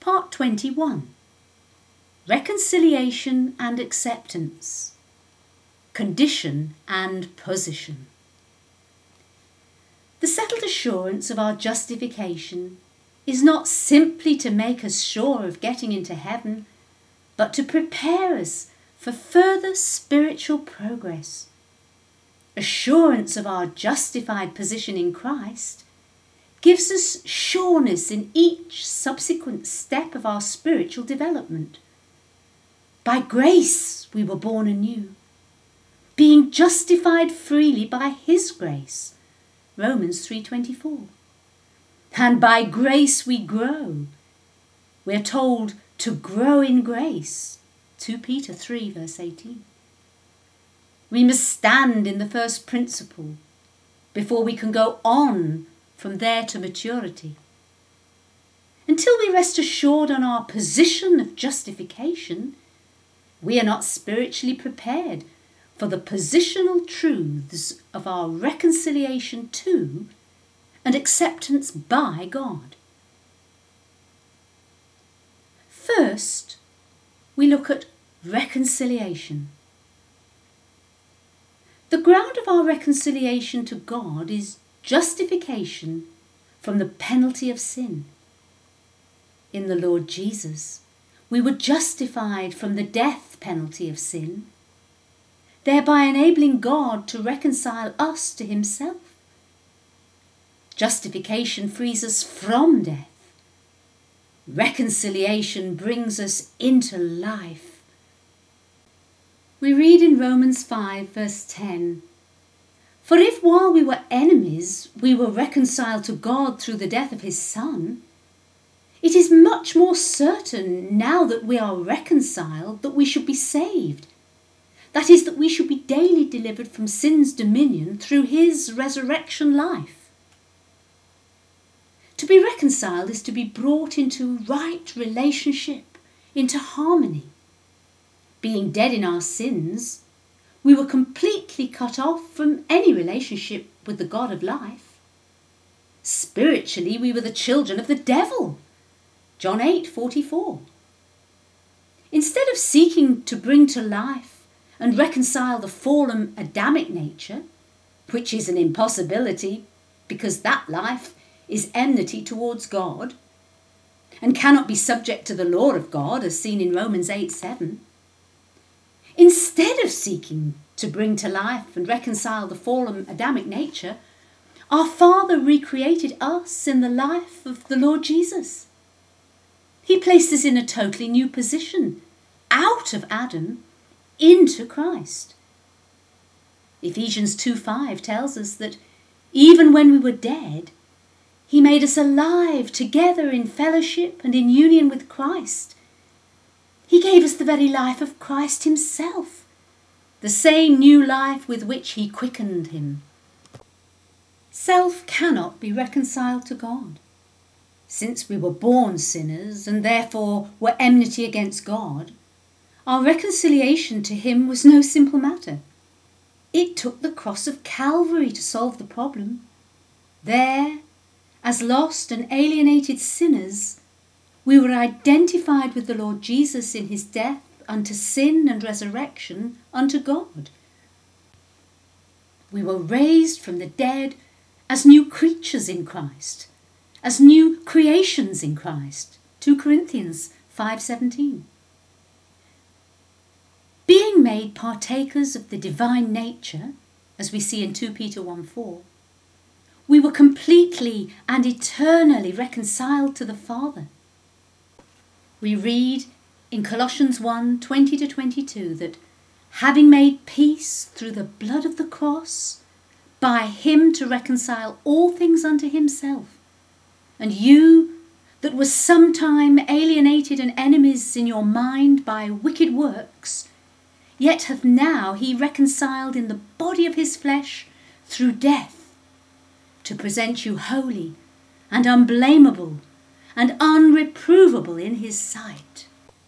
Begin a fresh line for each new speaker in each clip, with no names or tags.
Part 21. Reconciliation and acceptance. Condition and position. The settled assurance of our justification is not simply to make us sure of getting into heaven, but to prepare us for further spiritual progress. Assurance of our justified position in Christ gives us sureness in each subsequent step of our spiritual development. By grace we were born anew, being justified freely by His grace, Romans 3:24. And by grace we grow. We are told to grow in grace, 2 Peter 3 verse 18. We must stand in the first principle before we can go on from there to maturity. Until we rest assured on our position of justification, we are not spiritually prepared for the positional truths of our reconciliation to and acceptance by God. First, we look at reconciliation. The ground of our reconciliation to God is justification from the penalty of sin. In the Lord Jesus, we were justified from the death penalty of sin, thereby enabling God to reconcile us to Himself. Justification frees us from death. Reconciliation brings us into life. We read in Romans 5 verse 10, "For if while we were enemies we were reconciled to God through the death of His Son, it is much more certain now that we are reconciled that we should be saved. That is, that we should be daily delivered from sin's dominion through His resurrection life." To be reconciled is to be brought into right relationship, into harmony. Being dead in our sins, we were completely cut off from any relationship with the God of life. Spiritually, we were the children of the devil, John 8:44. Instead of seeking to bring to life and reconcile the fallen Adamic nature, which is an impossibility because that life is enmity towards God and cannot be subject to the law of God, as seen in Romans 8:7. Instead of seeking to bring to life and reconcile the fallen Adamic nature, our Father recreated us in the life of the Lord Jesus. He placed us in a totally new position, out of Adam, into Christ. Ephesians 2:5 tells us that even when we were dead, He made us alive together in fellowship and in union with Christ. He gave us the very life of Christ Himself, the same new life with which He quickened Him. Self cannot be reconciled to God. Since we were born sinners and therefore were enmity against God, our reconciliation to Him was no simple matter. It took the cross of Calvary to solve the problem. There, as lost and alienated sinners, we were identified with the Lord Jesus in His death unto sin and resurrection unto God. We were raised from the dead as new creatures in Christ, as new creations in Christ, 2 Corinthians 5:17. Being made partakers of the divine nature, as we see in 2 Peter 1:4, we were completely and eternally reconciled to the Father. We read in Colossians 1:20-22 that, having made peace through the blood of the cross, by Him to reconcile all things unto Himself, and you that were sometime alienated and enemies in your mind by wicked works, yet hath now He reconciled in the body of His flesh through death, to present you holy and unblameable and unreprovable in His sight.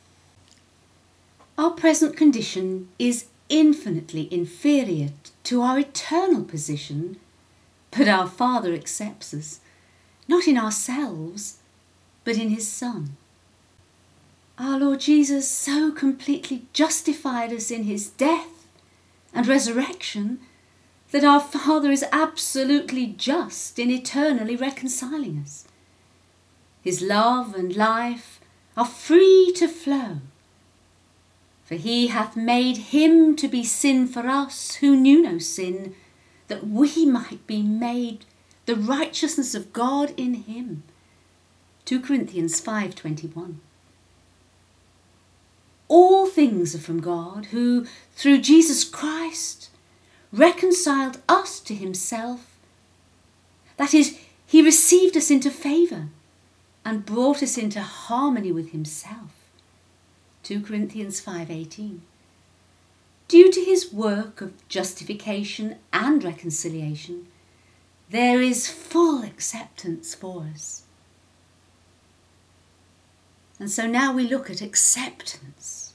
Our present condition is infinitely inferior to our eternal position, but our Father accepts us, not in ourselves, but in His Son. Our Lord Jesus so completely justified us in his death and resurrection that our Father is absolutely just in eternally reconciling us. His love and life are free to flow. For he hath made him to be sin for us who knew no sin, that we might be made the righteousness of God in him. 2 Corinthians 5:21. All things are from God, who, through Jesus Christ, reconciled us to himself. That is, he received us into favour and brought us into harmony with himself. 2 Corinthians 5:18. Due to his work of justification and reconciliation, there is full acceptance for us. And so now we look at acceptance.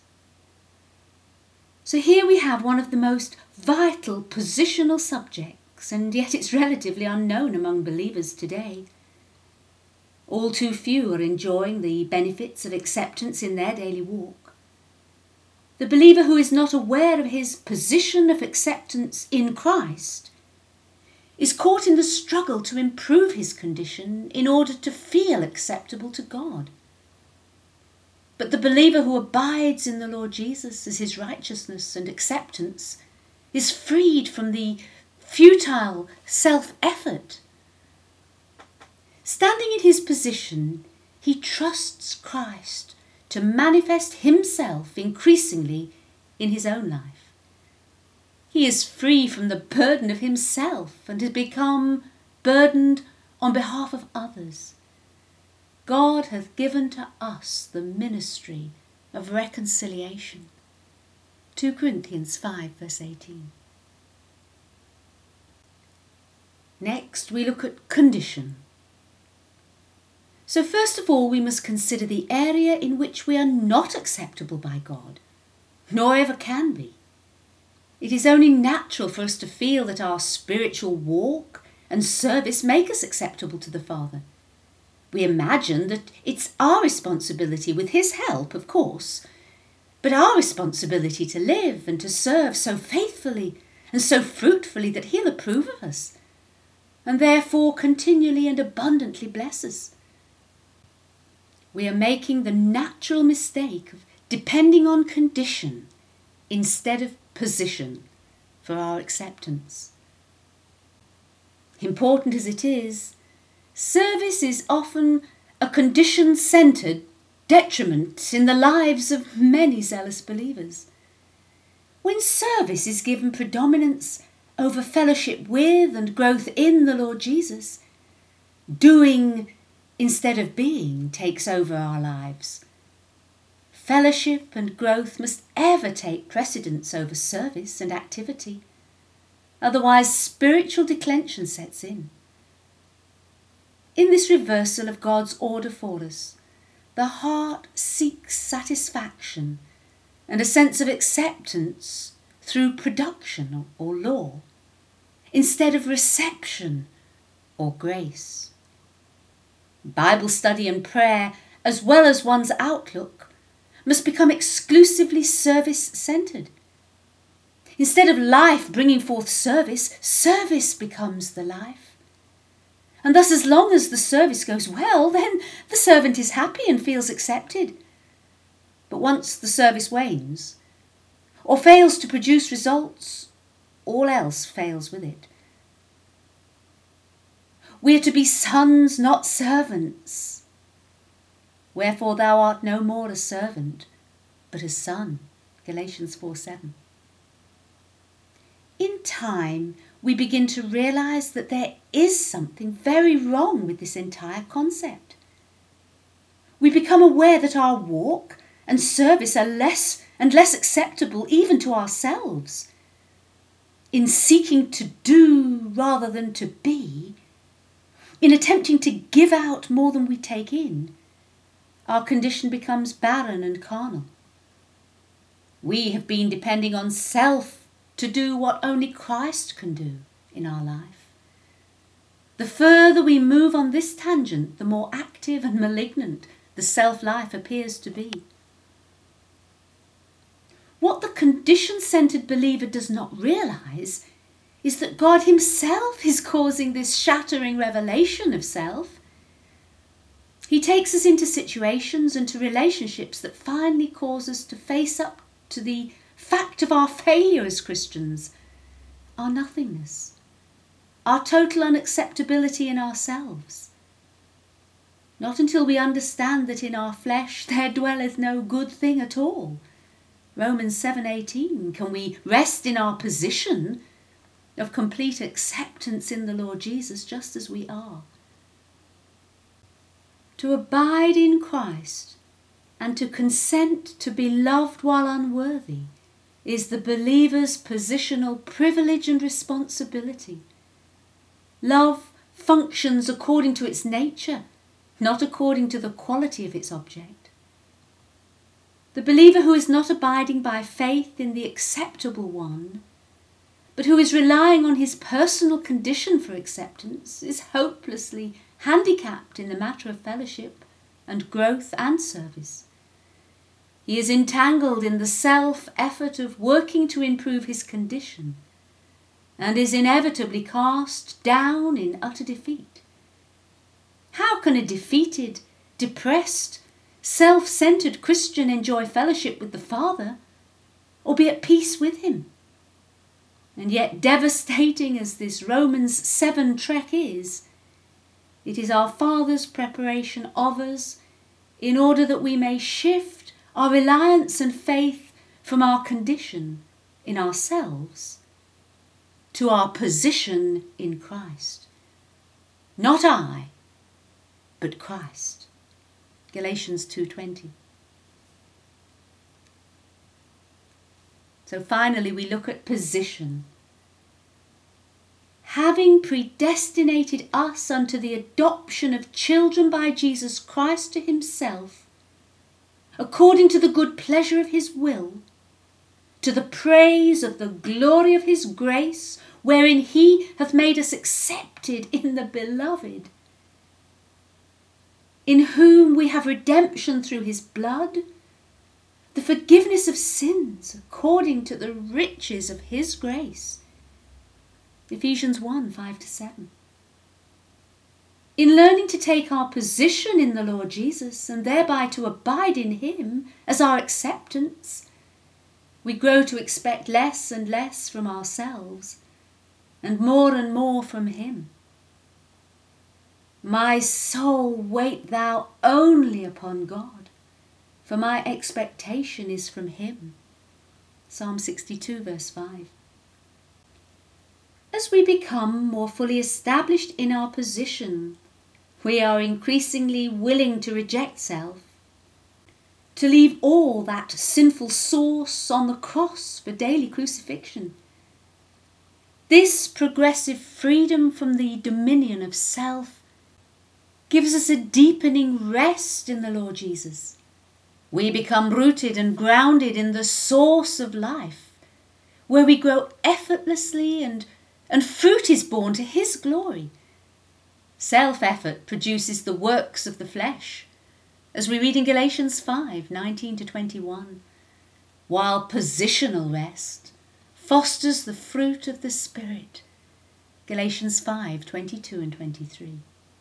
So here we have one of the most vital positional subjects, and yet it's relatively unknown among believers today. All too few are enjoying the benefits of acceptance in their daily walk. The believer who is not aware of his position of acceptance in Christ is caught in the struggle to improve his condition in order to feel acceptable to God. But the believer who abides in the Lord Jesus as his righteousness and acceptance is freed from the futile self-effort. Standing in his position, he trusts Christ to manifest himself increasingly in his own life. He is free from the burden of himself and has become burdened on behalf of others. God hath given to us the ministry of reconciliation. 2 Corinthians 5:18. Next, we look at condition. So first of all, we must consider the area in which we are not acceptable by God, nor ever can be. It is only natural for us to feel that our spiritual walk and service make us acceptable to the Father. We imagine that it's our responsibility, with his help, of course, but our responsibility to live and to serve so faithfully and so fruitfully that he'll approve of us, and therefore continually and abundantly bless us. We are making the natural mistake of depending on condition instead of position for our acceptance. Important as it is, service is often a condition-centred detriment in the lives of many zealous believers. When service is given predominance over fellowship with and growth in the Lord Jesus, doing instead of being takes over our lives. Fellowship and growth must ever take precedence over service and activity. Otherwise, spiritual declension sets in. In this reversal of God's order for us, the heart seeks satisfaction and a sense of acceptance through production or law, instead of reception or grace. Bible study and prayer, as well as one's outlook, must become exclusively service-centred. Instead of life bringing forth service, service becomes the life. And thus, as long as the service goes well, then the servant is happy and feels accepted. But once the service wanes, or fails to produce results, all else fails with it. We are to be sons, not servants. Wherefore thou art no more a servant, but a son. Galatians 4:7. In time, we begin to realise that there is something very wrong with this entire concept. We become aware that our walk and service are less and less acceptable even to ourselves. In seeking to do rather than to be, in attempting to give out more than we take in, our condition becomes barren and carnal. We have been depending on self to do what only Christ can do in our life. The further we move on this tangent, the more active and malignant the self-life appears to be. What the condition-centered believer does not realise is that God himself is causing this shattering revelation of self. He takes us into situations and to relationships that finally cause us to face up to the fact of our failure as Christians, our nothingness, our total unacceptability in ourselves. Not until we understand that in our flesh there dwelleth no good thing at all, Romans 7:18, can we rest in our position of complete acceptance in the Lord Jesus just as we are. To abide in Christ and to consent to be loved while unworthy is the believer's positional privilege and responsibility. Love functions according to its nature, not according to the quality of its object. The believer who is not abiding by faith in the acceptable one, but who is relying on his personal condition for acceptance, is hopelessly handicapped in the matter of fellowship and growth and service. He is entangled in the self-effort of working to improve his condition and is inevitably cast down in utter defeat. How can a defeated, depressed, self-centered Christian enjoy fellowship with the Father or be at peace with him? And yet, devastating as this Romans 7 trek is, it is our Father's preparation of us in order that we may shift our reliance and faith from our condition in ourselves to our position in Christ. Not I, but Christ. Galatians 2:20. So finally we look at position. Having predestinated us unto the adoption of children by Jesus Christ to himself, according to the good pleasure of his will, to the praise of the glory of his grace, wherein he hath made us accepted in the beloved, in whom we have redemption through his blood, the forgiveness of sins according to the riches of his grace. Ephesians 1:5-7. In learning to take our position in the Lord Jesus and thereby to abide in him as our acceptance, we grow to expect less and less from ourselves and more from him. My soul, wait thou only upon God, for my expectation is from him. Psalm 62:5. As we become more fully established in our position, we are increasingly willing to reject self, to leave all that sinful source on the cross for daily crucifixion. This progressive freedom from the dominion of self gives us a deepening rest in the Lord Jesus. We become rooted and grounded in the source of life, where we grow effortlessly and fruit is born to his glory. Self-effort produces the works of the flesh, as we read in Galatians 5:19-21, while positional rest fosters the fruit of the Spirit. Galatians 5:22-23.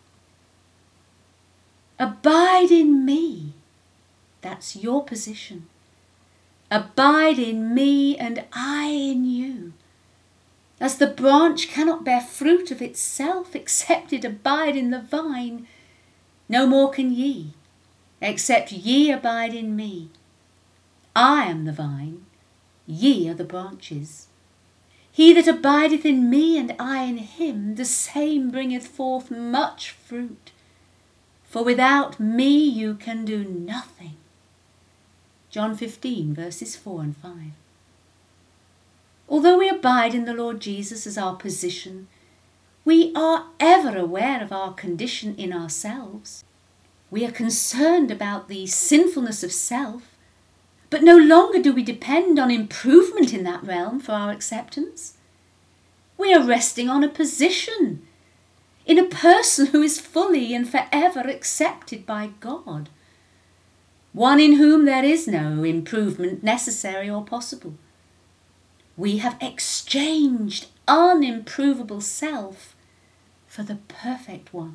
Abide in me. That's your position. Abide in me and I in you. As the branch cannot bear fruit of itself except it abide in the vine, no more can ye, except ye abide in me. I am the vine, ye are the branches. He that abideth in me and I in him, the same bringeth forth much fruit. For without me you can do nothing. John 15:4-5. Although we abide in the Lord Jesus as our position, we are ever aware of our condition in ourselves. We are concerned about the sinfulness of self, but no longer do we depend on improvement in that realm for our acceptance. We are resting on a position, in a person who is fully and forever accepted by God. one in whom there is no improvement necessary or possible. We have exchanged unimprovable self for the perfect one.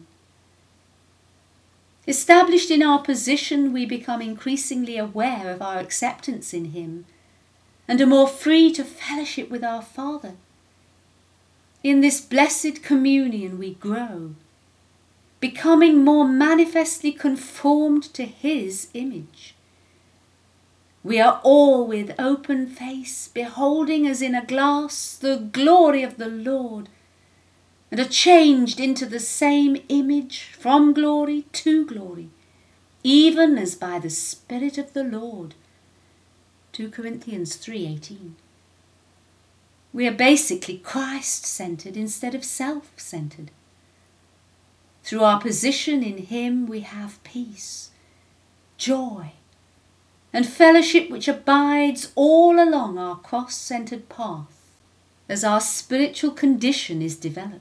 Established in our position, we become increasingly aware of our acceptance in him and are more free to fellowship with our Father. In this blessed communion we grow, becoming more manifestly conformed to his image. We are all with open face, beholding as in a glass the glory of the Lord, and are changed into the same image from glory to glory, even as by the Spirit of the Lord. 2 Corinthians 3:18. We are basically Christ-centered instead of self-centered. Through our position in him we have peace, joy, and fellowship which abides all along our cross-centered path as our spiritual condition is developed.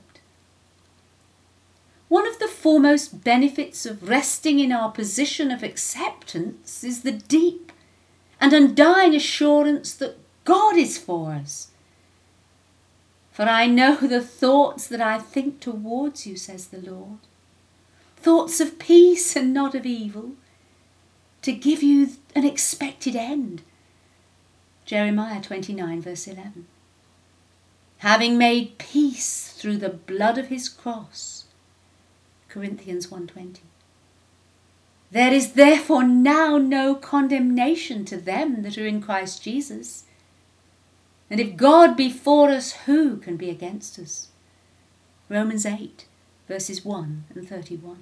One of the foremost benefits of resting in our position of acceptance is the deep and undying assurance that God is for us. For I know the thoughts that I think towards you, says the Lord, thoughts of peace and not of evil, to give you an expected end. Jeremiah 29 verse 11. Having made peace through the blood of his cross. Corinthians 1:20. There is therefore now no condemnation to them that are in Christ Jesus. And if God be for us, who can be against us? Romans 8 verses 1 and 31.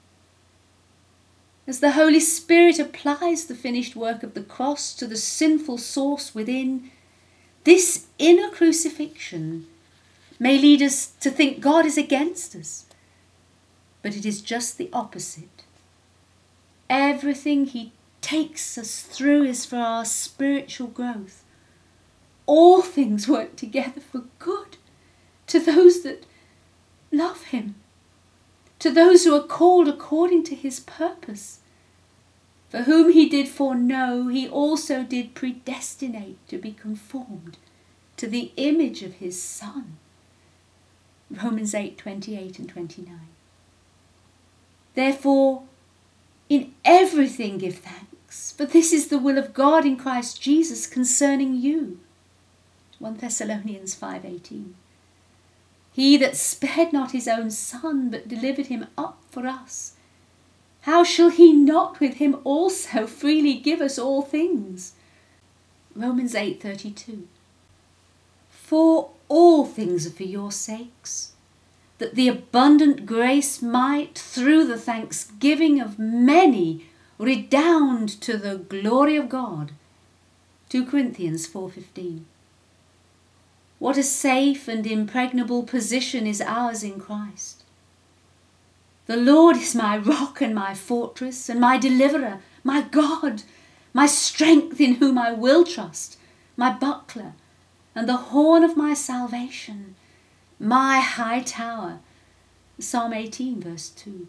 As the Holy Spirit applies the finished work of the cross to the sinful source within, this inner crucifixion may lead us to think God is against us. But it is just the opposite. Everything he takes us through is for our spiritual growth. All things work together for good to those that love him, to those who are called according to his purpose. For whom he did foreknow, he also did predestinate to be conformed to the image of his Son. Romans 8:28 and 29. Therefore, in everything give thanks, for this is the will of God in Christ Jesus concerning you. 1 Thessalonians 5:18. He that spared not his own Son, but delivered him up for us, how shall he not with him also freely give us all things? Romans 8:32. For all things are for your sakes, that the abundant grace might, through the thanksgiving of many, redound to the glory of God. 2 Corinthians 4:15. What a safe and impregnable position is ours in Christ. The Lord is my rock and my fortress and my deliverer, my God, my strength in whom I will trust, my buckler and the horn of my salvation, my high tower. Psalm 18 verse 2.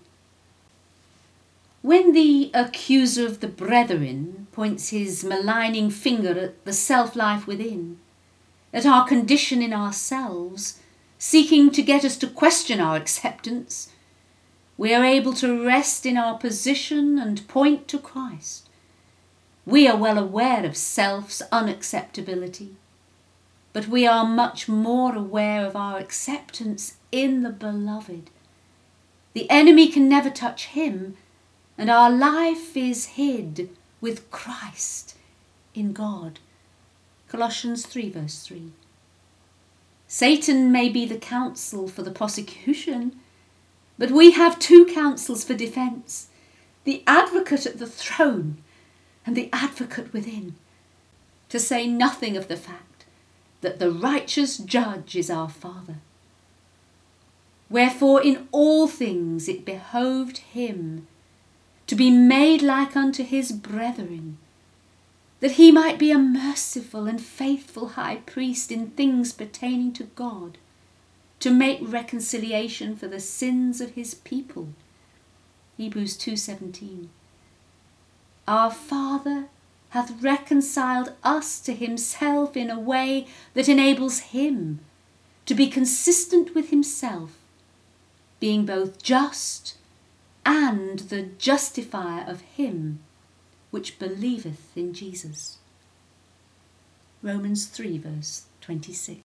When the accuser of the brethren points his maligning finger at the self-life within, at our condition in ourselves, seeking to get us to question our acceptance, we are able to rest in our position and point to Christ. We are well aware of self's unacceptability, but we are much more aware of our acceptance in the Beloved. The enemy can never touch him, and our life is hid with Christ in God. Colossians 3 verse 3. Satan may be the counsel for the prosecution, but we have two counsels for defence, the advocate at the throne and the advocate within, to say nothing of the fact that the righteous judge is our Father. Wherefore in all things it behoved him to be made like unto his brethren, that he might be a merciful and faithful high priest in things pertaining to God, to make reconciliation for the sins of his people. Hebrews 2:17. our Father hath reconciled us to himself in a way that enables him to be consistent with himself, being both just and the justifier of him which believeth in Jesus. Romans 3 verse 26.